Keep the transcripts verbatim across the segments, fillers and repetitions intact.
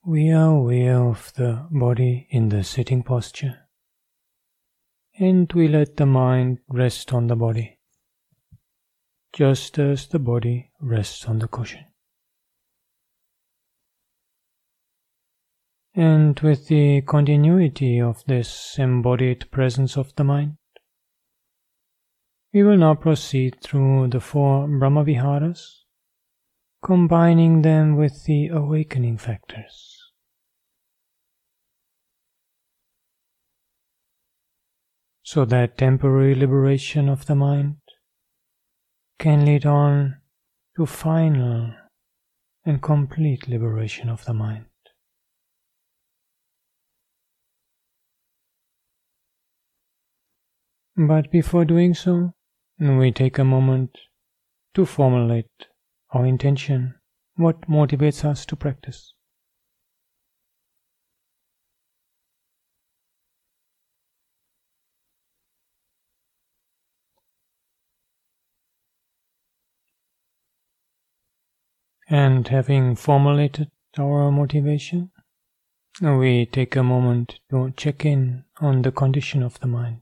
we are aware of the body in the sitting posture, and we let the mind rest on the body, just as the body rests on the cushion. And with the continuity of this embodied presence of the mind, we will now proceed through the four Brahmaviharas, combining them with the awakening factors. So that temporary liberation of the mind can lead on to final and complete liberation of the mind. But before doing so, we take a moment to formulate our intention, what motivates us to practice. And having formulated our motivation, we take a moment to check in on the condition of the mind.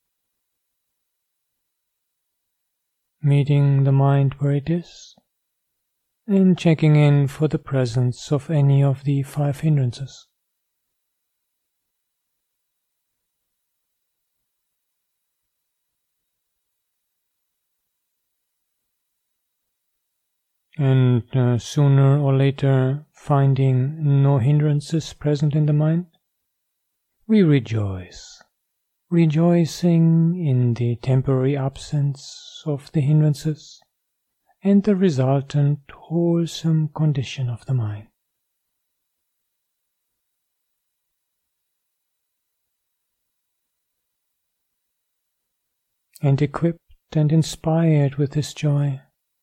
Meeting the mind where it is, and checking in for the presence of any of the five hindrances. And uh, sooner or later, finding no hindrances present in the mind, we rejoice, rejoicing in the temporary absence of the hindrances and the resultant wholesome condition of the mind. And equipped and inspired with this joy,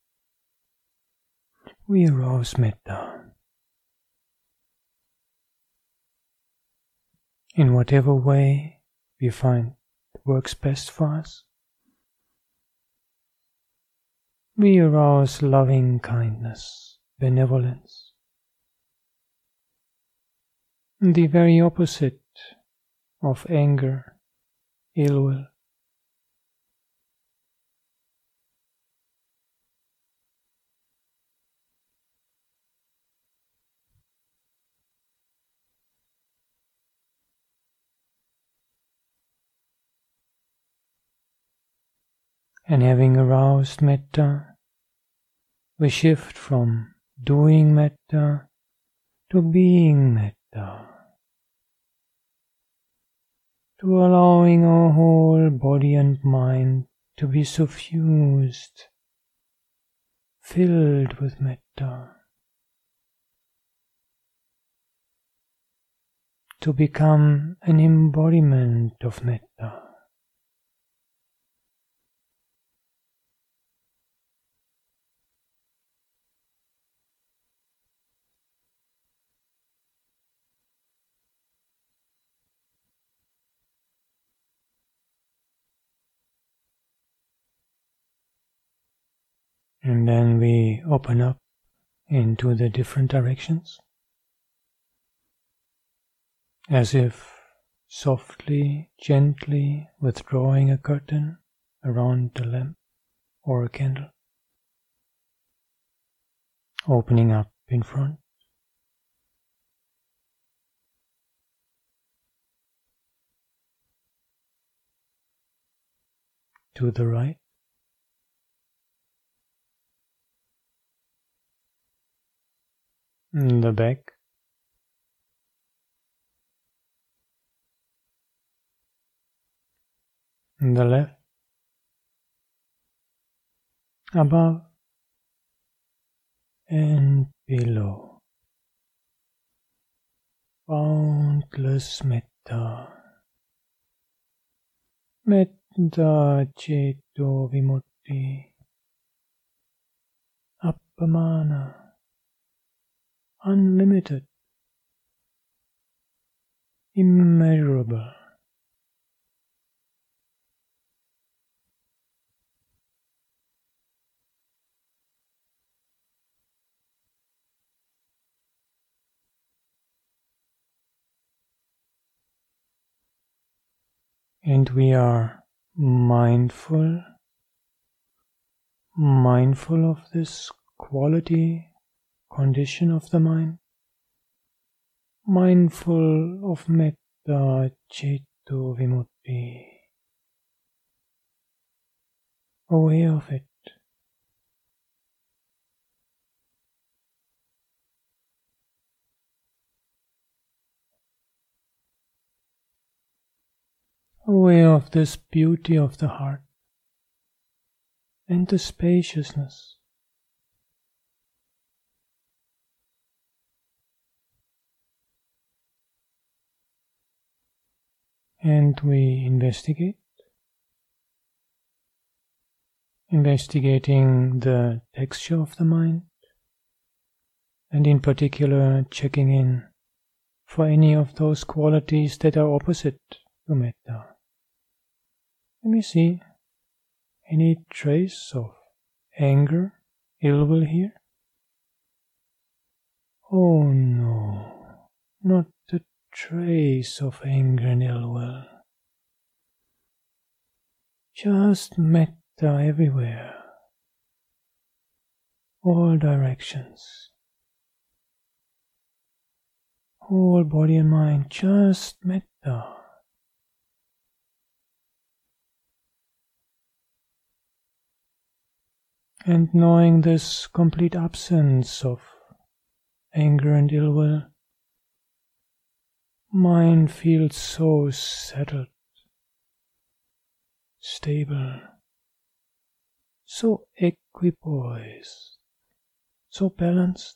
we arouse metta. In whatever way we find works best for us, we arouse loving kindness, benevolence, the very opposite of anger, ill will. And having aroused metta, we shift from doing metta to being metta, to allowing our whole body and mind to be suffused, filled with metta, to become an embodiment of metta. And then we open up into the different directions, as if softly, gently withdrawing a curtain around a lamp or a candle, opening up in front, to the right, in the back, in the left, above and below. Boundless metta. Metta ceto vimutti. Appamana. Unlimited. Immeasurable. And we are mindful, mindful of this quality, condition of the mind, mindful of metta, citta, vimutti, aware of it. Aware of this beauty of the heart and the spaciousness. And we investigate, investigating the texture of the mind, and in particular checking in for any of those qualities that are opposite to metta. Let me see any trace of anger, ill will here. Oh no, not a trace of anger and ill will. Just metta everywhere, all directions, whole body and mind, just metta. And knowing this complete absence of anger and ill will, mind feels so settled, stable, so equipoised, so balanced.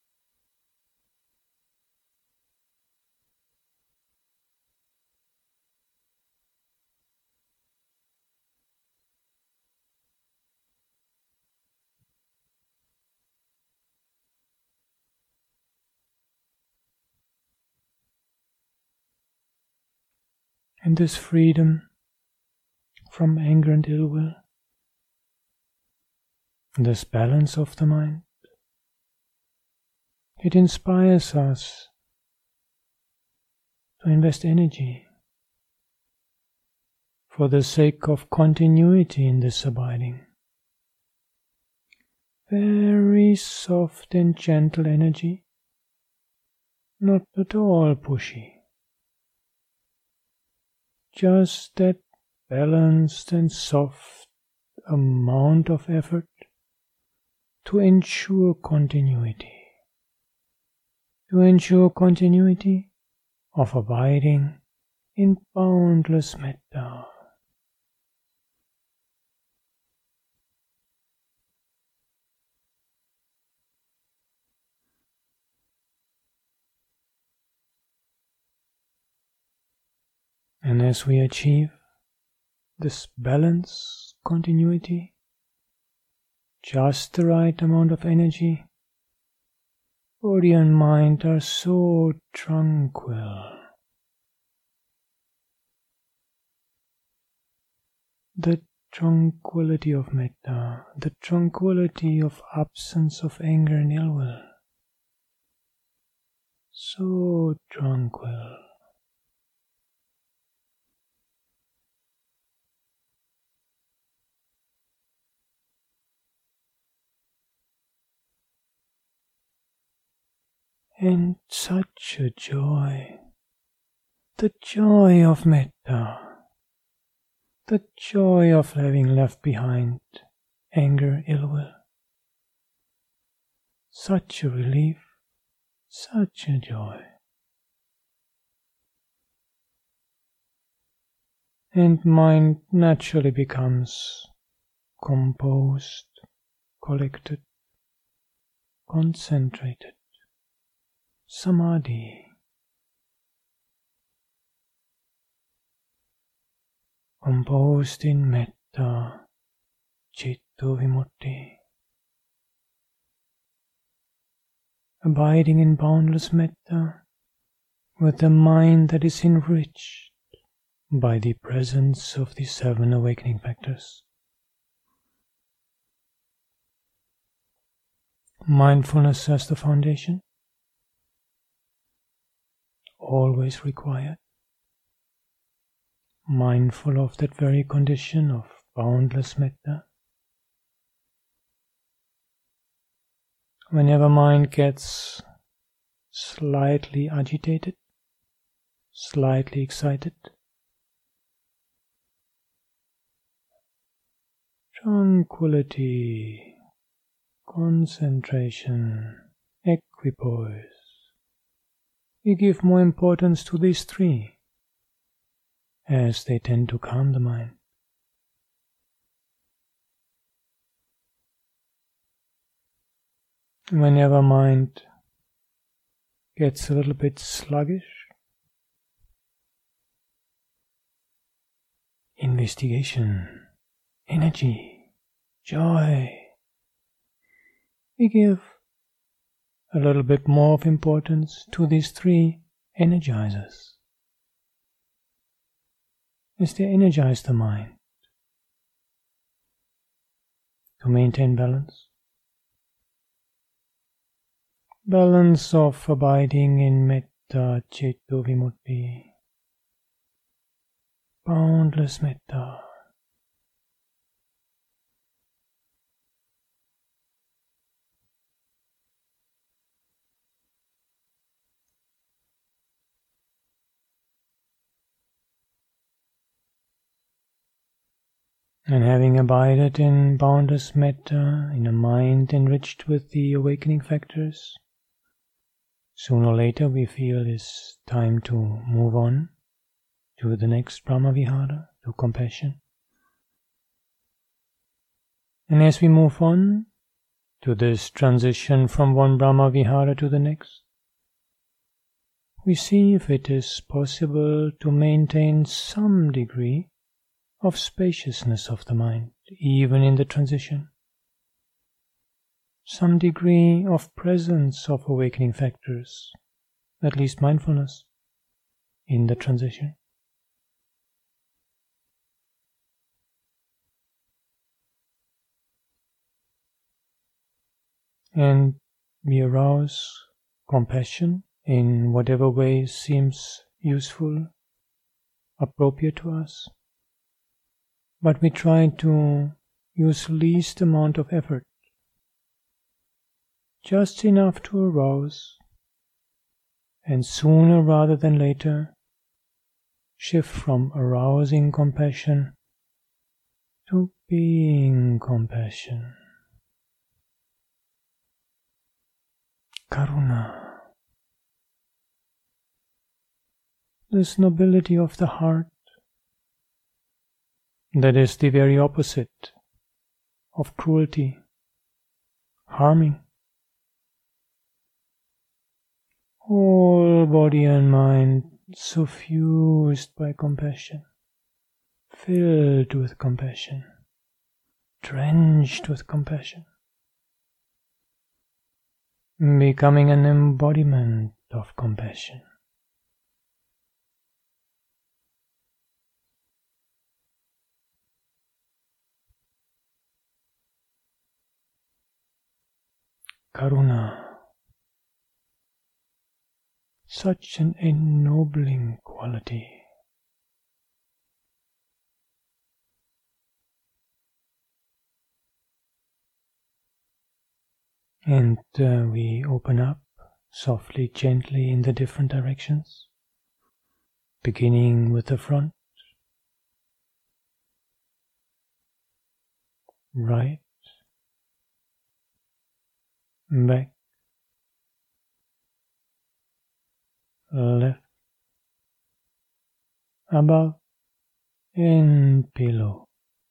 And this freedom from anger and ill will, this balance of the mind, it inspires us to invest energy for the sake of continuity in this abiding. Very soft and gentle energy, not at all pushy. Just that balanced and soft amount of effort to ensure continuity. To ensure continuity of abiding in boundless metta. And as we achieve this balance, continuity, just the right amount of energy, body and mind are so tranquil. The tranquility of metta, the tranquility of absence of anger and ill will, so tranquil. And such a joy, the joy of metta, the joy of having left behind anger, ill will. Such a relief, such a joy. And mind naturally becomes composed, collected, concentrated. Samadhi, composed in metta, citta, vimutti, abiding in boundless metta with a mind that is enriched by the presence of the seven awakening factors. Mindfulness as the foundation, always required. mindful of that very condition of boundless metta. Whenever mind gets slightly agitated, slightly excited, tranquility, concentration, equipoise. We give more importance to these three, as they tend to calm the mind. Whenever mind gets a little bit sluggish, investigation, energy, joy, we give a little bit more of importance to these three energizers, as they energize the mind to maintain balance. Balance of abiding in metta, citta, vimutti, boundless metta. And having abided in boundless metta, in a mind enriched with the awakening factors, sooner or later we feel it's time to move on to the next Brahmavihara, to compassion. And as we move on to this transition from one Brahmavihara to the next, we see if it is possible to maintain some degree of spaciousness of the mind, even in the transition. Some degree of presence of awakening factors, at least mindfulness, in the transition. And we arouse compassion in whatever way seems useful, appropriate to us. But we try to use least amount of effort, just enough to arouse, and sooner rather than later shift from arousing compassion to being compassion. Karuna, this nobility of the heart, that is the very opposite of cruelty, harming. Whole body and mind suffused by compassion, filled with compassion, drenched with compassion, becoming an embodiment of compassion. Karuna, such an ennobling quality. And uh, we open up softly, gently in the different directions, beginning with the front, right, back, left, above, and below.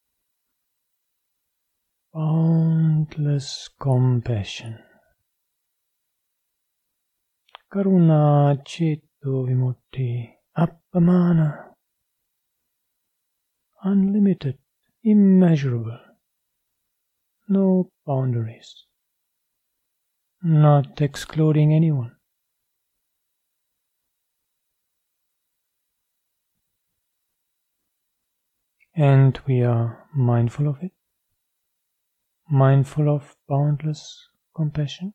Boundless compassion. Karuna, citta, vimutti, appamana. Unlimited, immeasurable. No boundaries. Not excluding anyone. And we are mindful of it, mindful of boundless compassion.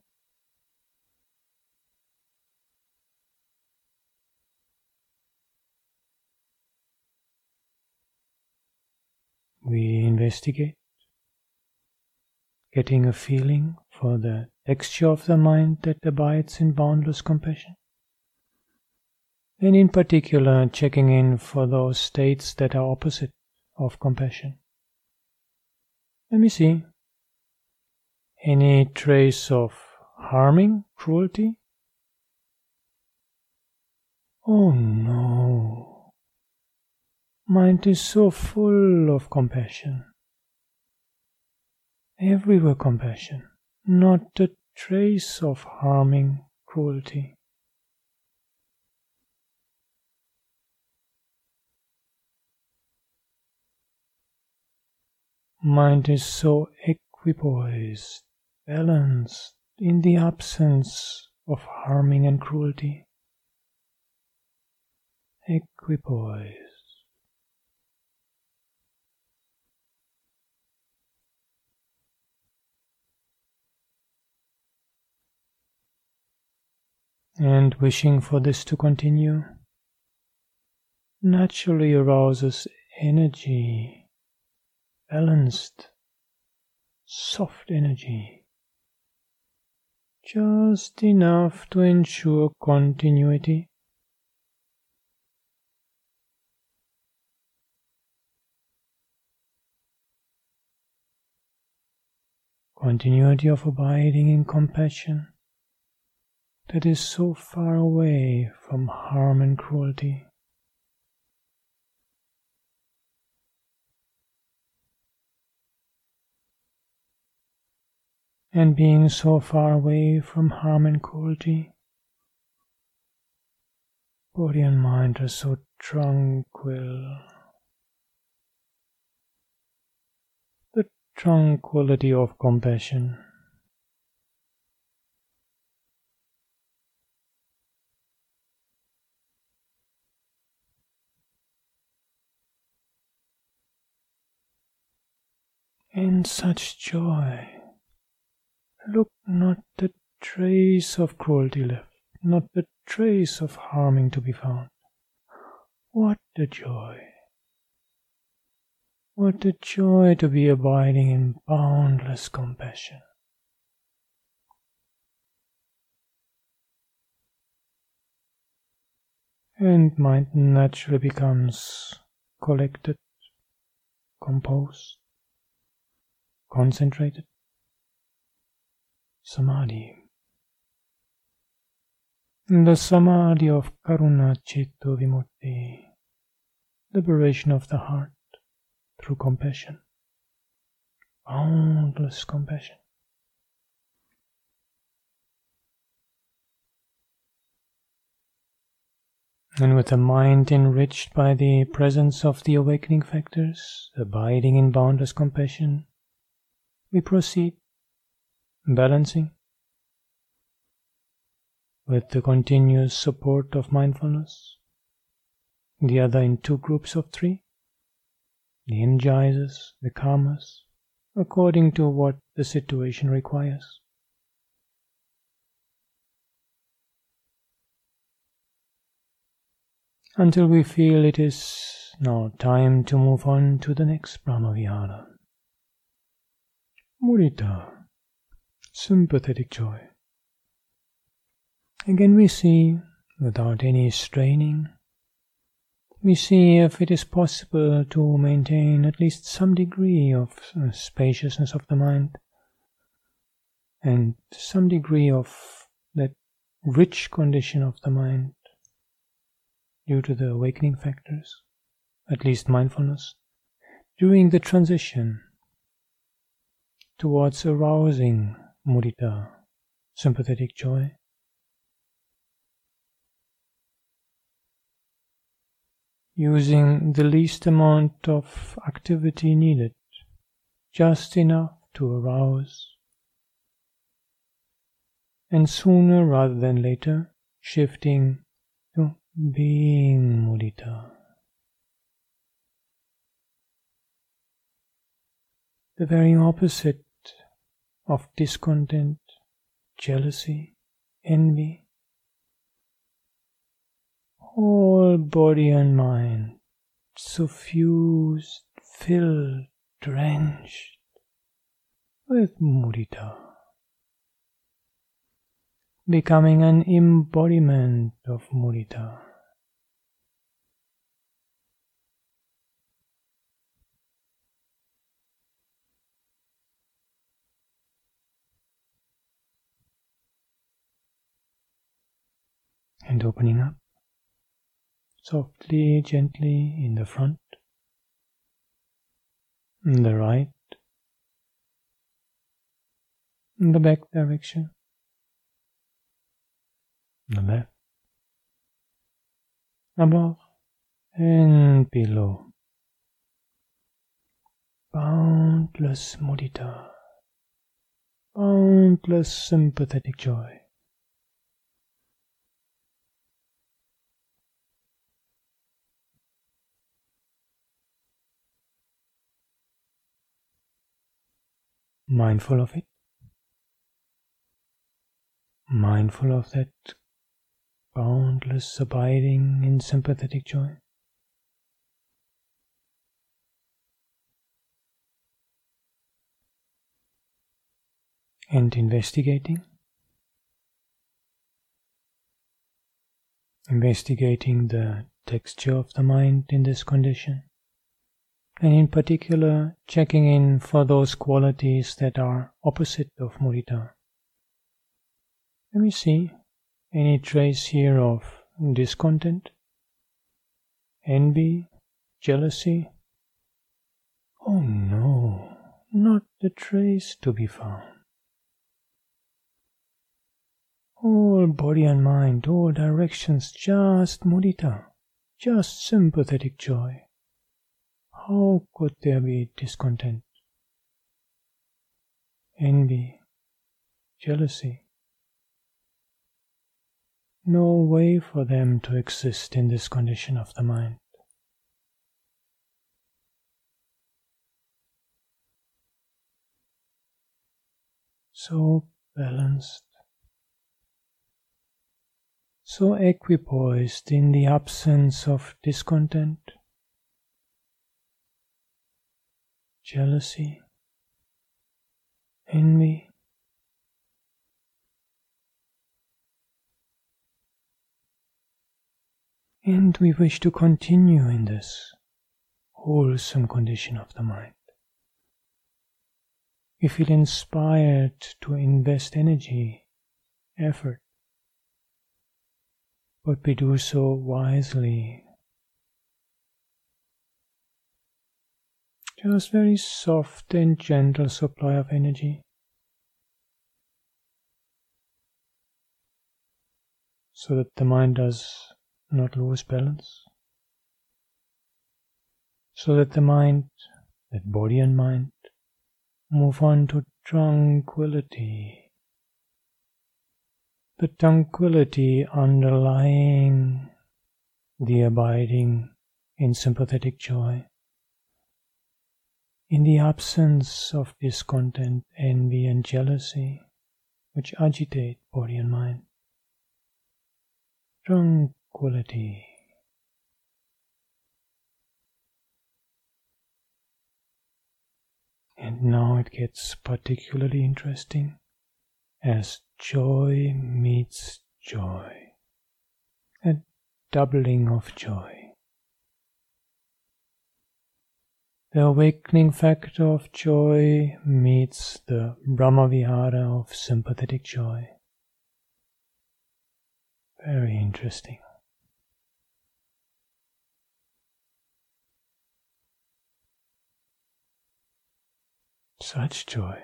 we investigate, getting a feeling for the texture of the mind that abides in boundless compassion, and in particular checking in for those states that are opposite of compassion. Let me see. Any trace of harming, cruelty? Oh no. Mind is so full of compassion. Everywhere compassion, not a trace of harming, cruelty. Mind is so equipoised, balanced in the absence of harming and cruelty. Equipoised. And wishing for this to continue naturally arouses energy, balanced, soft energy, just enough to ensure continuity. Continuity of abiding in compassion that is so far away from harm and cruelty. And being so far away from harm and cruelty, body and mind are so tranquil. The tranquility of compassion. In such joy, look, not a trace of cruelty left, not a trace of harming to be found. What a joy! What a joy to be abiding in boundless compassion. And mind naturally becomes collected, composed, concentrated. Samadhi. The Samadhi of Karuna Citto Vimutti, liberation of the heart through compassion, boundless compassion. And with a mind enriched by the presence of the awakening factors, abiding in boundless compassion, we proceed, balancing, with the continuous support of mindfulness, the other in two groups of three, the energizers, the calmers, according to what the situation requires. Until we feel it is now time to move on to the next Brahmavihara. Mudita, sympathetic joy. Again we see, without any straining, we see if it is possible to maintain at least some degree of spaciousness of the mind and some degree of that rich condition of the mind due to the awakening factors, at least mindfulness, during the transition towards arousing mudita, sympathetic joy. Using the least amount of activity needed, just enough to arouse, and sooner rather than later, shifting to being mudita. The very opposite of discontent, jealousy, envy. Whole body and mind suffused, filled drenched with mudita, becoming an embodiment of mudita. And opening up softly, gently in the front, in the right, in the back direction, the left, above and below. Boundless mudita, boundless sympathetic joy. Mindful of it, mindful of that boundless abiding in sympathetic joy. And investigating, investigating the texture of the mind in this condition. And in particular, checking in for those qualities that are opposite of mudita. Let me see any trace here of discontent, envy, jealousy. Oh no, not a trace to be found. All body and mind, all directions, just mudita, just sympathetic joy. How could there be discontent, envy, jealousy? No way for them to exist in this condition of the mind. So balanced, so equipoised in the absence of discontent, jealousy, envy. And we wish to continue in this wholesome condition of the mind. We feel inspired to invest energy, effort, but we do so wisely. Just very soft and gentle supply of energy, so that the mind does not lose balance, so that the mind, that body and mind, move on to tranquility, the tranquility underlying the abiding in sympathetic joy, in the absence of discontent, envy and jealousy, which agitate body and mind. Tranquility. And now it gets particularly interesting as joy meets joy, a doubling of joy. The awakening factor of joy meets the Brahmavihara of sympathetic joy. Very interesting. Such joy.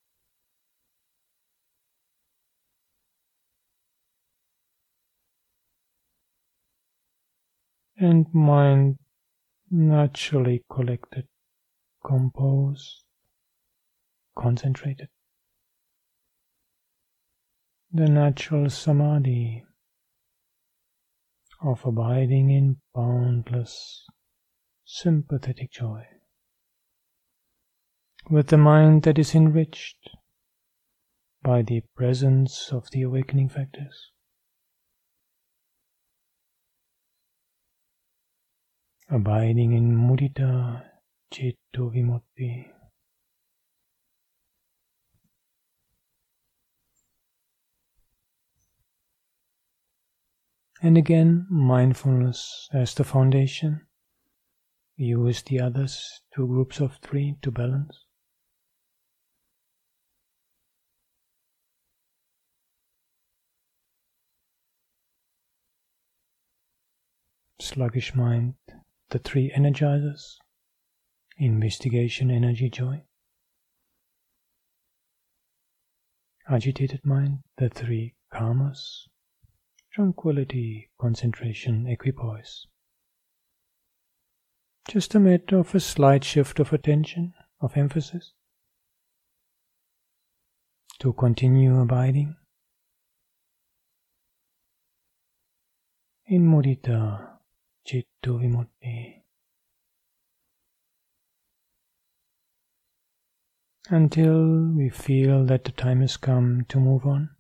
And mind naturally collected, composed, concentrated. The natural samadhi of abiding in boundless, sympathetic joy, with the mind that is enriched by the presence of the awakening factors. Abiding in mudita, Citta Vimutti. And again, mindfulness as the foundation. Use the others, two groups of three, to balance. Sluggish mind, the three energizers. Investigation, energy, joy. Agitated mind, the three karmas. Tranquility, concentration, equipoise. Just a matter of a slight shift of attention, of emphasis, to continue abiding in mudita, citta vimutti, until we feel that the time has come to move on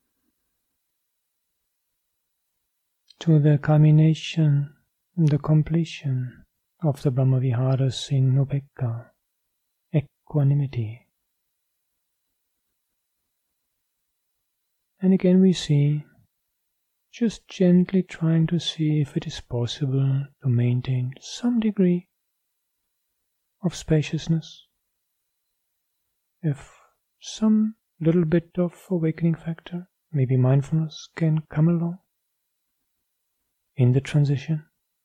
to the culmination, the completion of the Brahmaviharas in Upekkha, equanimity. And again we see, just gently trying to see if it is possible to maintain some degree of spaciousness, if some little bit of awakening factor, maybe mindfulness, can come along in the transition.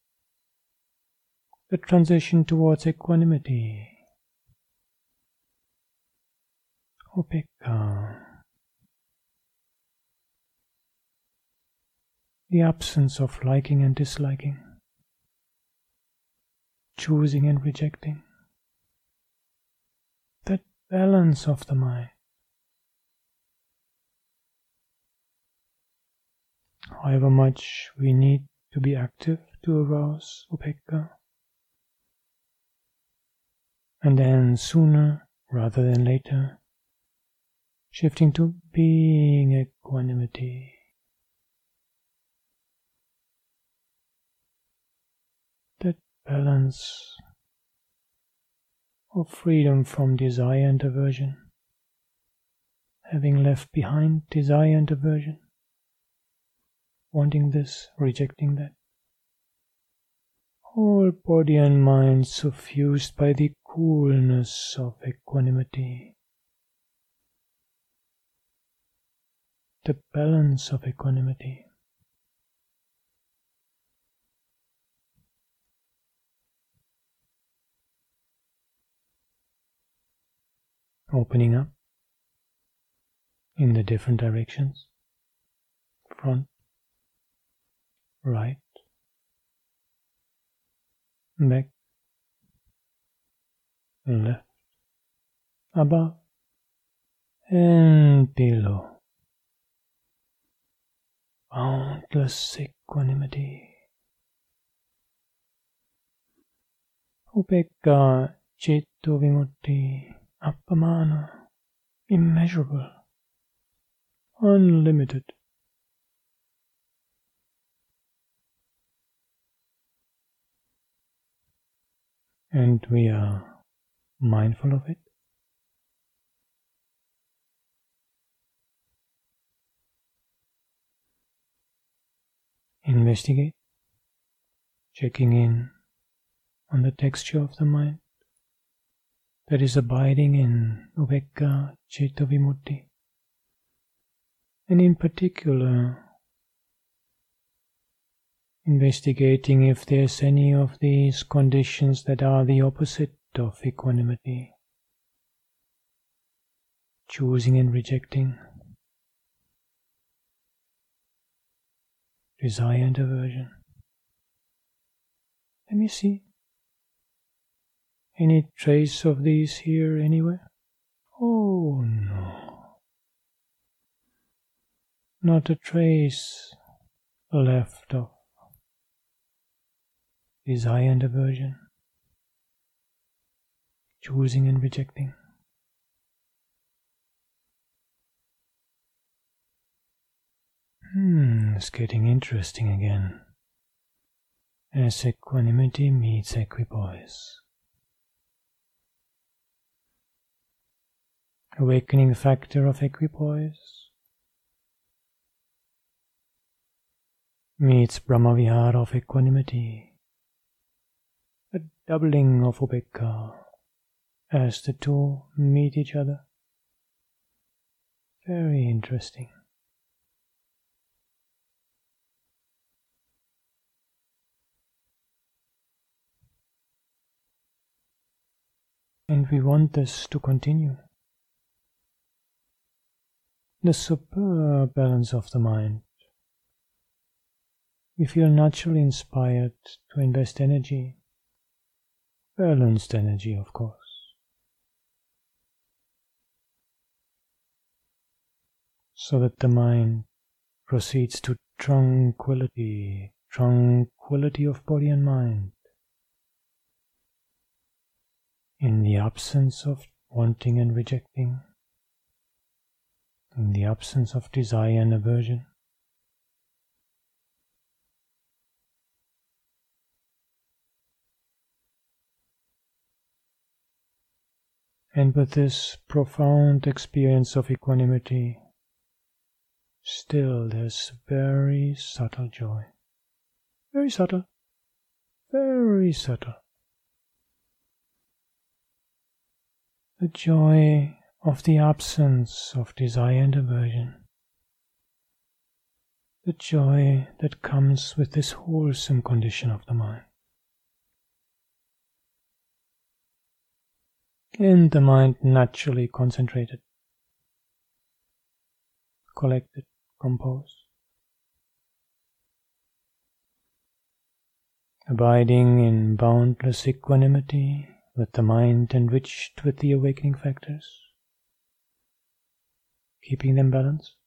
The transition towards equanimity, upekkha, the absence of liking and disliking, choosing and rejecting, that balance of the mind. However much we need to be active to arouse upekkha, and then sooner rather than later, shifting to being equanimity. That balance of freedom from desire and aversion, having left behind desire and aversion, wanting this, rejecting that. Whole body and mind suffused by the coolness of equanimity, the balance of equanimity. Opening up in the different directions, front, right, back, left, above, and below. Boundless equanimity. Upekkha, citta vimutti, appamana, immeasurable, unlimited. And we are mindful of it. Investigate, checking in on the texture of the mind that is abiding in upekkha, citta vimutti, and in particular investigating if there's any of these conditions that are the opposite of equanimity, choosing and rejecting, desire and aversion. Let me see. Any trace of these here anywhere? Oh no. Not a trace left of desire and aversion, choosing and rejecting. Hmm, it's getting interesting again. As equanimity meets equipoise. awakening factor of equipoise meets Brahmavihara of equanimity, a doubling of upekkha as the two meet each other. Very interesting. And we want this to continue. The superb balance of the mind. We feel naturally inspired to invest energy, balanced energy, of course, so that the mind proceeds to tranquility, tranquility of body and mind, in the absence of wanting and rejecting, in the absence of desire and aversion. And with this profound experience of equanimity, still there's very subtle joy. Very subtle. Very subtle. The joy of the absence of desire and aversion. The joy that comes with this wholesome condition of the mind. And the mind naturally concentrated, collected, composed, abiding in boundless equanimity with the mind enriched with the awakening factors, keeping them balanced.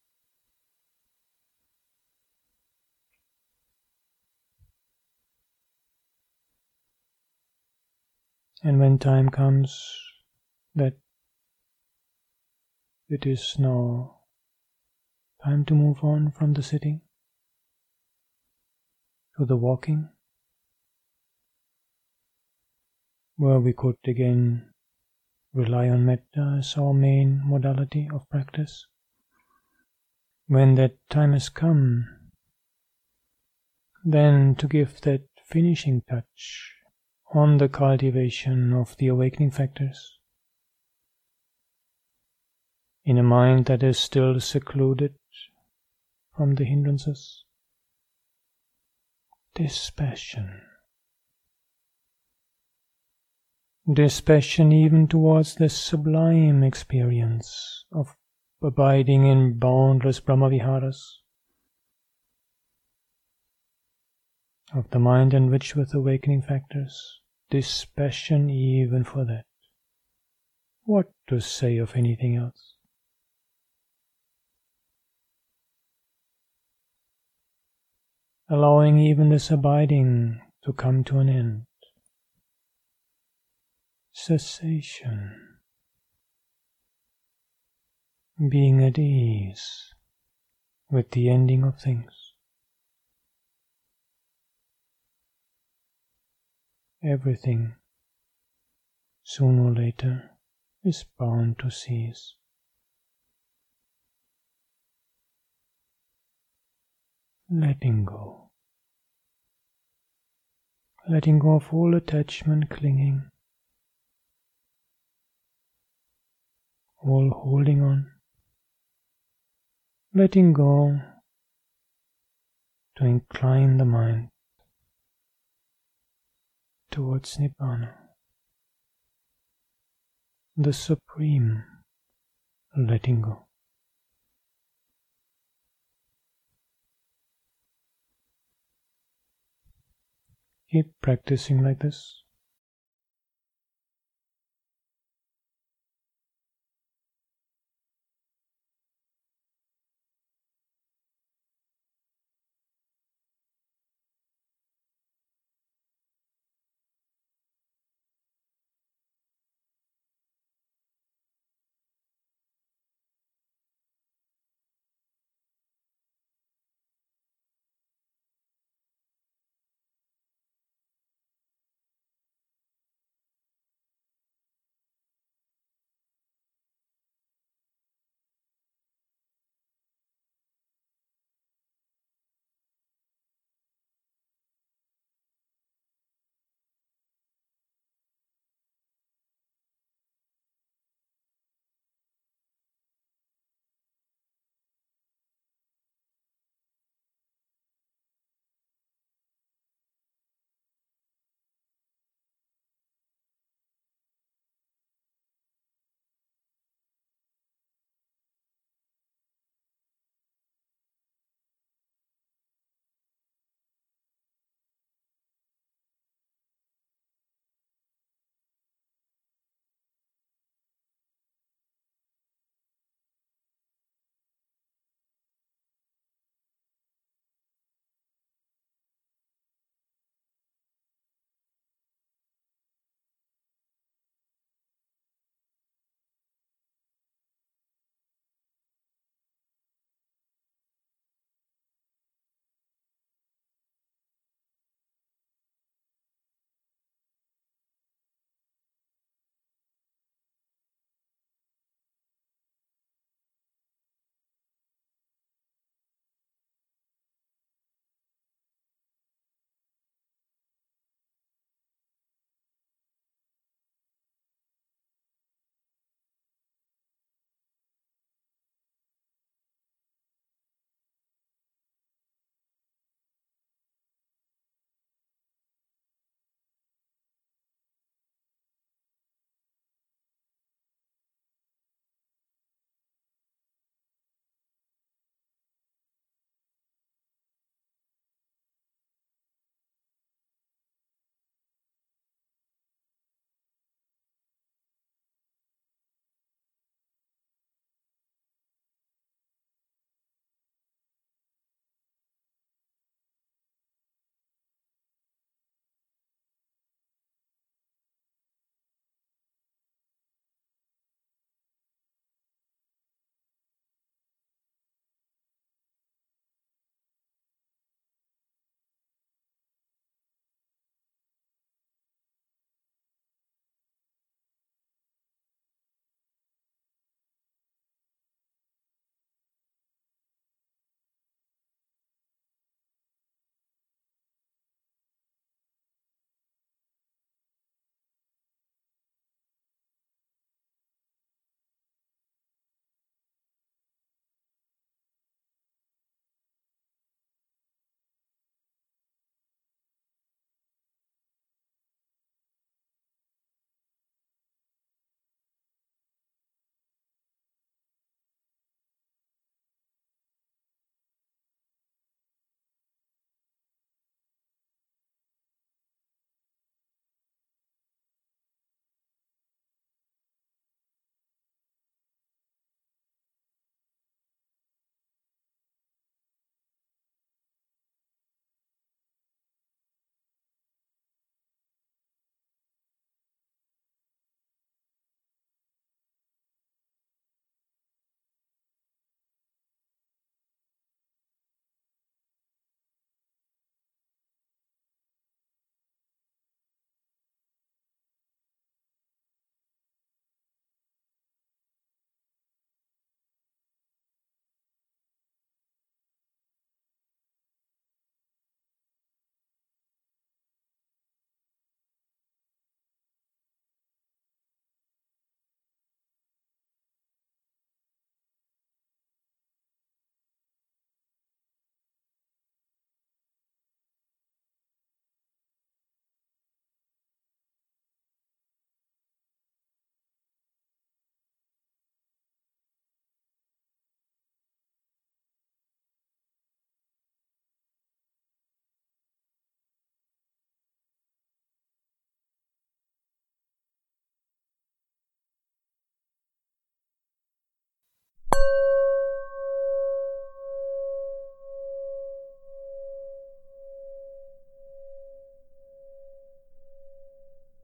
And when time comes that it is now time to move on from the sitting to the walking, where we could again rely on metta as our main modality of practice. When that time has come, then to give that finishing touch on the cultivation of the awakening factors in a mind that is still secluded from the hindrances. Dispassion. Dispassion even towards the sublime experience of abiding in boundless Brahmaviharas, of the mind enriched with awakening factors. Dispassion even for that. What to say of anything else? Allowing even this abiding to come to an end. Cessation. Being at ease with the ending of things. Everything, sooner or later, is bound to cease. Letting go. Letting go of all attachment, clinging, all holding on. Letting go to incline the mind towards Nibbana, the supreme letting go. Keep practicing like this.